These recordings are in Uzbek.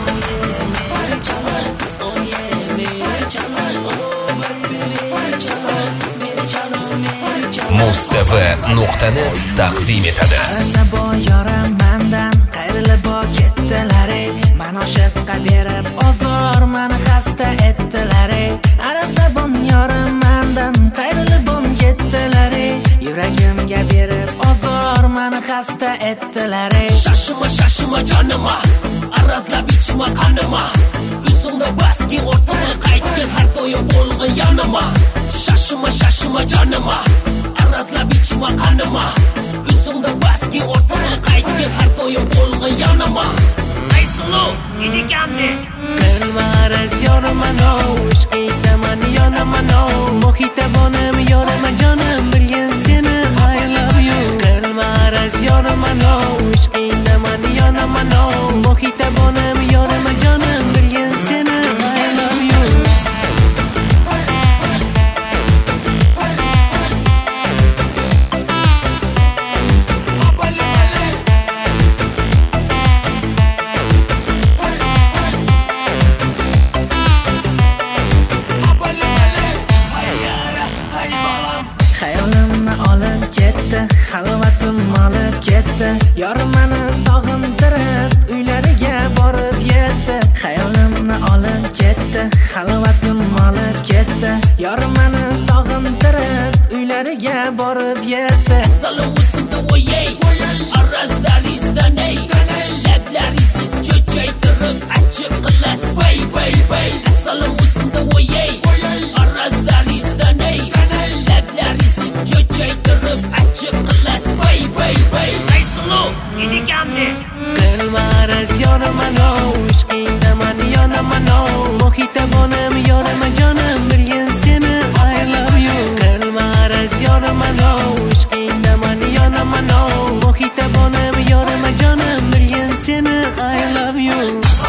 Mustv.net taqdim etadi. Arasabo yorim mendan qayrilib ketdilar. Men oshiqqa berib ozor meni xasta etdilar. Arasabo yorim mendan qayrilib ketdilar. Yuragimga berib ozor meni xasta etdilar. Shashima jonima, arazlab ichma qanima. Ustimda baski o'rtama qaytgan har doim bo'lg'in yanima. Shashima jonima, arazlab ichma qanima. Ustimda baski o'rtama qaytgan har doim bo'lg'in yanima. Ayslo, idikamni qilma araz yorima no, ishqiydaman yonaman no. Mohita bonim yorima jonim, bilgin seni I love you. Qilma araz yorima no, ishqiydaman yonaman no. Mohita bonim yorima jonim, bilgin seni I love you. Xayolimni olib ketdi, xalvatim olib ketdi. Yorim meni sog'intirib, uylariga borib yetdi. Xayolimni olib ketdi, xalvatim olib ketdi. Yorim meni sog'intirib, uylariga borib yetdi. Salam ustimda o'yay, arazlaringizdan ey. Lablaringizni cho'chaytirib, achib qilas vay. Salam ustimda o'yay, arazlaringizdan ey. Lablaringizni cho'chaytirib, achib qilas vay. Ayslo, idikamni qilma araz yorima no, ishqiydaman yonaman no. Mohita bonim yorima jonim, bilgin seni I love you. Qilma araz yorima no, ishqiydaman yonaman no. Mohita bonim yorima jonim, bilgin seni I love you.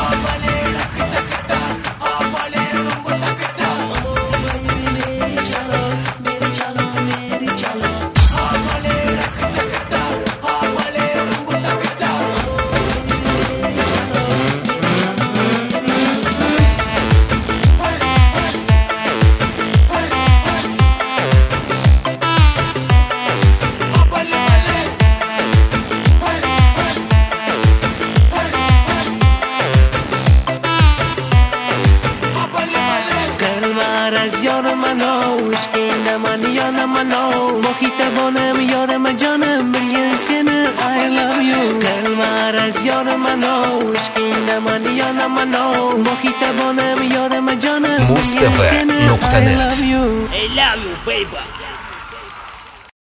Araz yorima no, ishqiydaman yonaman no. Mohita bonim yorima jonim, bilgin seni I love you. Qilma araz yorima no, ishqiydaman yonaman no. Mohita bonim yorima jonim, bilgin seni I love you. I love you baby.